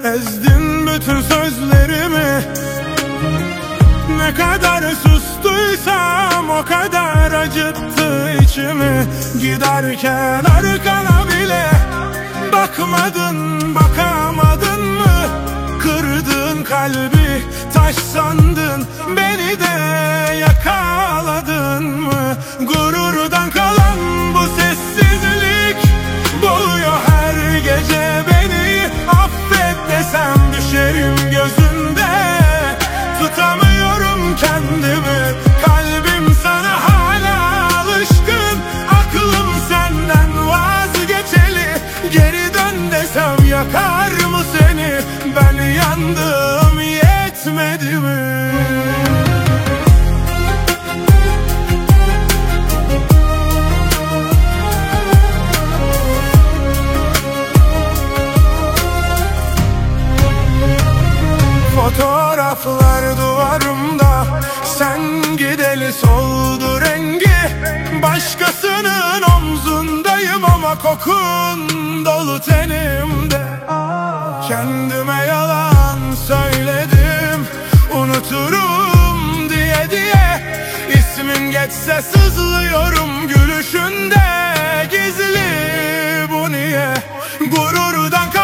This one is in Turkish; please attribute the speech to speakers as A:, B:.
A: ezdin bütün sözlerimi. Ne kadar sustuysam o kadar acıttı içimi. Giderken arkana bile bakmadın, bakamadın mı? Kırdığın kalbi taş sandın, beni de yakaladın mı? Gururdan kalan bu sessizlik boğuyor her gece beni. Affet desem düşerim gözünde, tutamıyorum kendimi. Kalbim sana hala alışkın, aklım senden vazgeçeli. Geri dön desem yakar mı seni? Ben yandım, yetmedi mi? Fotoğraflar duvarımda, sen gideli soldu rengi. Başkasının omzundayım ama kokun dolu tenimde. Kendime yalan söyledim, unuturum diye. İsmin geçse sızlıyorum gülüşünde, gizli bu niye? Gururdan